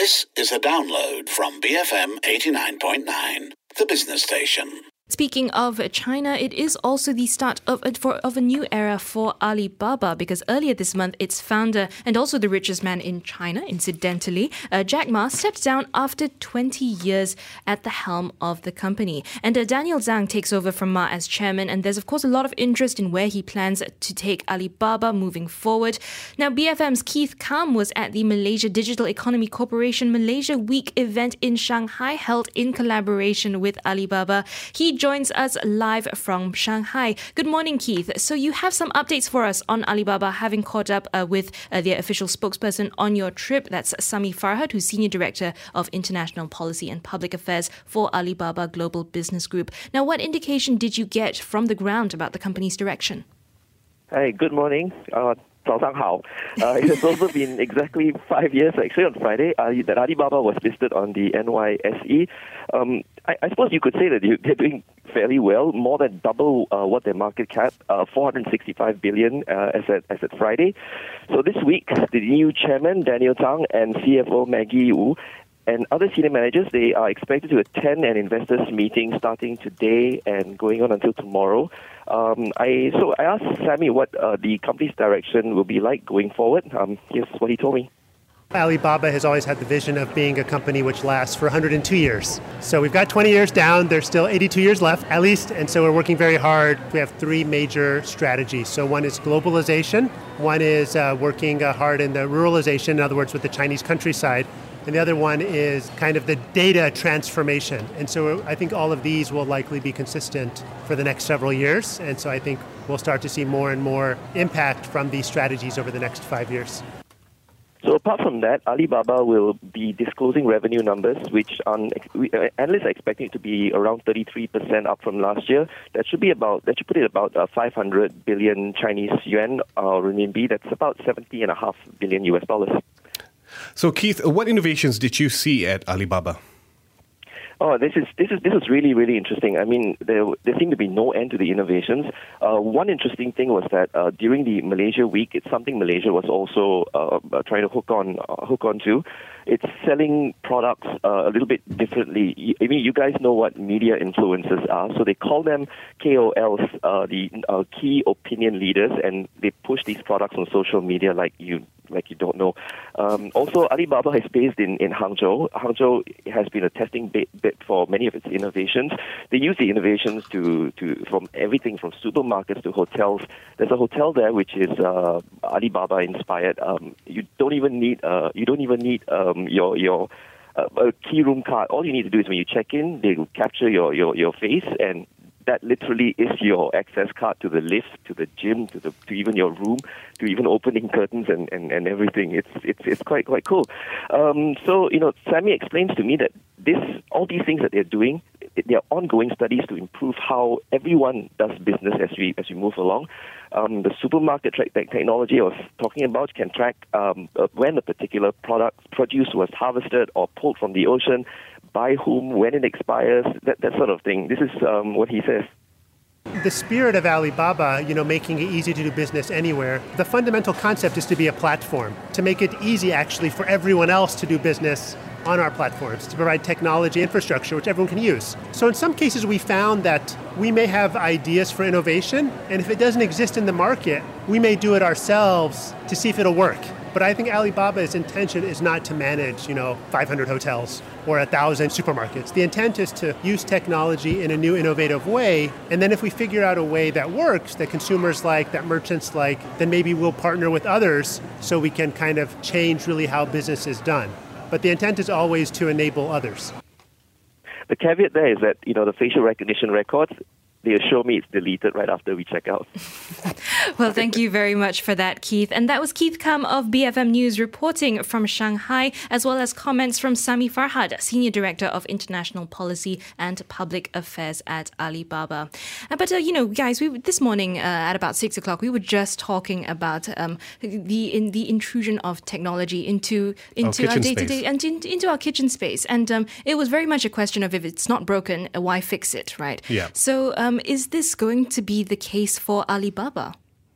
This is a download from BFM 89.9, the business station. Speaking of China, it is also the start of a new era for Alibaba, because earlier this month, its founder and also the richest man in China, incidentally, Jack Ma, stepped down after 20 years at the helm of the company. And Daniel Zhang takes over from Ma as chairman, and there's of course a lot of interest in where he plans to take Alibaba moving forward. Now, BFM's Keith Kam was at the Malaysia Digital Economy Corporation Malaysia Week event in Shanghai, held in collaboration with Alibaba. He joins us live from Shanghai. Good morning, Keith. So you have some updates for us on Alibaba, having caught up with their official spokesperson on your trip. That's Sami Farhad, who's Senior Director of International Policy and Public Affairs for Alibaba Global Business Group. Now, what indication did you get from the ground about the company's direction? Hi, good morning. 早上好. It has also been exactly 5 years, actually, on Friday, that Alibaba was listed on the NYSE. I suppose you could say that they're doing fairly well, more than double what their market cap, 465 billion as at Friday. So this week, the new chairman, Daniel Zhang, and CFO Maggie Wu, and other senior managers, they are expected to attend an investors meeting starting today and going on until tomorrow. I asked Sammy what the company's direction will be like going forward. Here's what he told me. Alibaba has always had the vision of being a company which lasts for 102 years. So we've got 20 years down, there's still 82 years left at least, and so we're working very hard. We have three major strategies. So one is globalization, one is working hard in the ruralization, in other words with the Chinese countryside, and the other one is kind of the data transformation. And so I think all of these will likely be consistent for the next several years, and so I think we'll start to see more and more impact from these strategies over the next 5 years. So apart from that, Alibaba will be disclosing revenue numbers, which analysts are expecting it to be around 33% up from last year. That should put it about 500 billion Chinese yuan or renminbi. That's about $70.5 billion US dollars. So Keith, what innovations did you see at Alibaba? Oh, this is really, really interesting. I mean, there seem to be no end to the innovations. One interesting thing was that during the Malaysia Week, it's something Malaysia was also trying to hook on to. It's selling products a little bit differently. I mean, you guys know what media influencers are, so they call them KOLs, the key opinion leaders, and they push these products on social media like you don't know. Also, Alibaba is based in Hangzhou. Hangzhou has been a testing bed for many of its innovations. They use the innovations to from everything from supermarkets to hotels. There's a hotel there which is Alibaba inspired. You don't even need your key room card. All you need to do is when you check in, they will capture your face, and that literally is your access card to the lift, to the gym, to even your room, to even opening curtains and everything. It's quite cool. So Sammy explains to me that all these things that they're doing, they are ongoing studies to improve how everyone does business as we move along. The supermarket technology I was talking about can track when a particular produce was harvested or pulled from the ocean, by whom, when it expires, that sort of thing. This is what he says. The spirit of Alibaba, making it easy to do business anywhere, the fundamental concept is to be a platform, to make it easy actually for everyone else to do business on our platforms, to provide technology infrastructure which everyone can use. So in some cases we found that we may have ideas for innovation, and if it doesn't exist in the market, we may do it ourselves to see if it'll work. But I think Alibaba's intention is not to manage, 500 hotels or 1,000 supermarkets. The intent is to use technology in a new, innovative way. And then if we figure out a way that works, that consumers like, that merchants like, then maybe we'll partner with others so we can kind of change really how business is done. But the intent is always to enable others. The caveat there is that, the facial recognition records, they assure me it's deleted right after we check out. Well, thank you very much for that, Keith. And that was Keith Kam of BFM News reporting from Shanghai, as well as comments from Sami Farhad, Senior Director of International Policy and Public Affairs at Alibaba. But, guys, this morning at about 6 o'clock, we were just talking about the intrusion of technology into our day-to-day and into our kitchen space. And it was very much a question of if it's not broken, why fix it, right? Yeah. So is this going to be the case for Alibaba?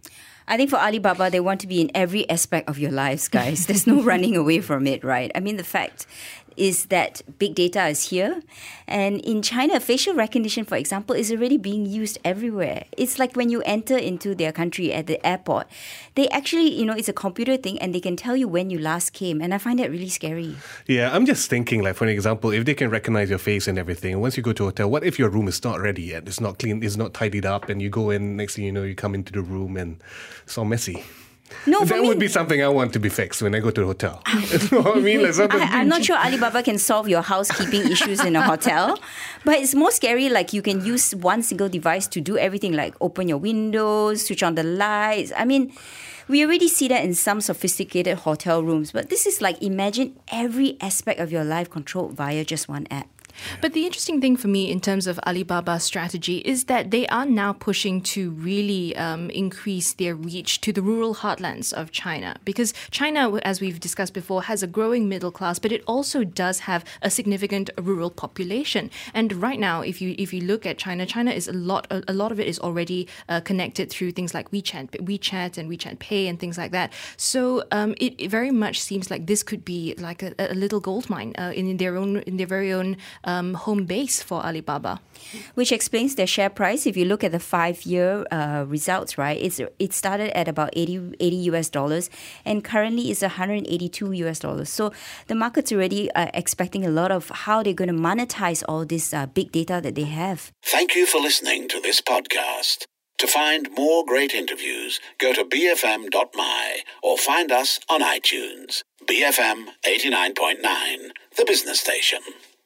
I think for Alibaba, they want to be in every aspect of your lives, guys. There's no running away from it, right? I mean, the fact is that big data is here. And in China, facial recognition, for example, is already being used everywhere. It's like when you enter into their country at the airport, they actually, it's a computer thing and they can tell you when you last came. And I find that really scary. Yeah, I'm just thinking, like, for an example, if they can recognize your face and everything, once you go to a hotel, what if your room is not ready yet? It's not clean, it's not tidied up, and you go in, next thing you know, you come into the room and it's all messy. No, that would be something I want to be fixed when I go to the hotel. You know what I mean? Like I'm not sure Alibaba can solve your housekeeping issues in a hotel, but it's more scary. Like you can use one single device to do everything, like open your windows, switch on the lights. I mean, we already see that in some sophisticated hotel rooms, but this is like, imagine every aspect of your life controlled via just one app. But the interesting thing for me in terms of Alibaba's strategy is that they are now pushing to really increase their reach to the rural heartlands of China. Because China, as we've discussed before, has a growing middle class, but it also does have a significant rural population. And right now, if you look at China is a lot of it is already connected through things like WeChat and WeChat Pay and things like that. So it very much seems like this could be like a little gold mine in their very own home base for Alibaba. Which explains their share price. If you look at the 5-year results, right, it started at about $80 US and currently is $182 US. So the market's already expecting a lot of how they're going to monetize all this big data that they have. Thank you for listening to this podcast. To find more great interviews, go to bfm.my or find us on iTunes. BFM 89.9, the business station.